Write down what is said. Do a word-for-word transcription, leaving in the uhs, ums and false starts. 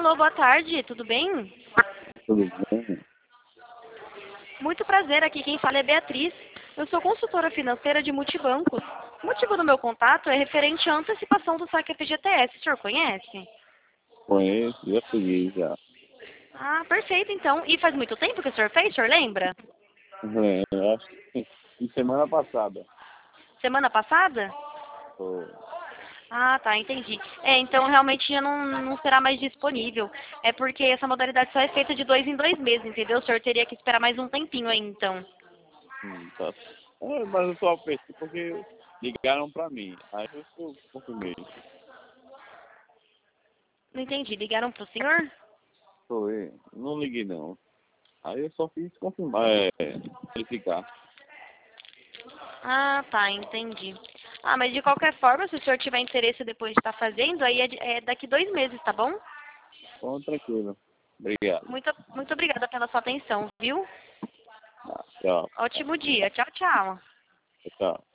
Alô, boa tarde, tudo bem? Tudo bem? Muito prazer, aqui quem fala é Beatriz. Eu sou consultora financeira de multibancos. O motivo do meu contato é referente à antecipação do saque F G T S. O senhor conhece? Conheço, já peguei já. Ah, perfeito, então. E faz muito tempo que o senhor fez? O senhor lembra? É, eu acho que sim. Semana passada. Semana passada? Foi. Ah, tá, entendi. É, então realmente já não, não será mais disponível. É porque essa modalidade só é feita de dois em dois meses, entendeu? O senhor teria que esperar mais um tempinho aí, então. Hum, tá. É, mas eu só pensei porque ligaram pra mim. Aí eu só confirmei. Não entendi. Ligaram pro senhor? Foi. Não liguei não. Aí eu só fiz confirmar, é, verificar. Ah, tá, entendi. Ah, mas de qualquer forma, se o senhor tiver interesse depois de estar fazendo, aí é, de- é daqui dois meses, tá bom? Então, tranquilo. Obrigado. Muito, muito obrigada pela sua atenção, viu? Ah, tchau. Ótimo dia. Tchau, tchau. Tchau.